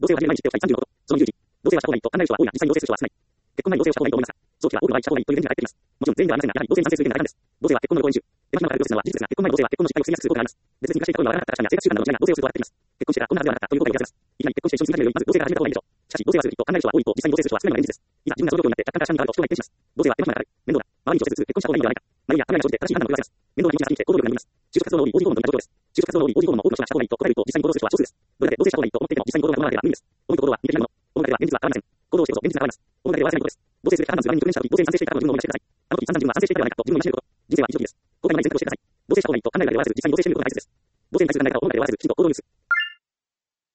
同性は始める前に知っておきたい30のこと。その21。同性はした方がいいと考える人は多いが、実際に同性する人は少ない。結婚前に同性をした方がいいと思いますが、早期は多くの場合した方がいいという意見が入ってきます。もちろん全員ではありませんが、やはり同性に賛成する意見が大半です。同性は結婚の旅行演習。手間暇がかかる両親は事実ですが、結婚前の同性は結婚の実態を防ぎやすくすることがあります。別々に暮らしていた頃にはわからなかった価値観や生活習慣などの違いが同性をすると笑っています。結婚してからこんなはずではなかったということが言い出せます。いきなり結婚して一緒に住み始めるより、まず同性が始めた方がいいでしょう。しかし、同性はすると考える人は多いと、実際に同性する人は少ないのが現実です。いざ自分がその状況になって客観的な価値観があると人が一転します。同性は手間暇がかかる。面倒だ。周りに直接結婚した方がいいのではないか。迷いや考えが生じて正しい判断を下せます。面倒な道が過ぎて行動力が伸びます。就職活動の多い OG 訪問と似た状況です。就職活動の多い OG 訪問も多くの人がした方がいいと答えると、実際に行動する人は少数です。どれだけ同性した方がいいと思っていても、実際に行動が伴わなければ無理です。思いと行動は似ていないもの。思うだけでは現実は変わりません。行動をしてこそ現実が変わります。思うだけではわからないことです。同性する気が判断する側に直面したとき、同性に賛成していた過去の自分を思い出してください。あの時散々自分は賛成していたではないかと自分を戒めること。人生は一時的です。後悔のない選択をしてください。同性した方がいいと考えるだけではわからず、実際に同性してみることが大切です。同性に対する考え方を思うだけではわからず、きちんと行動に移す。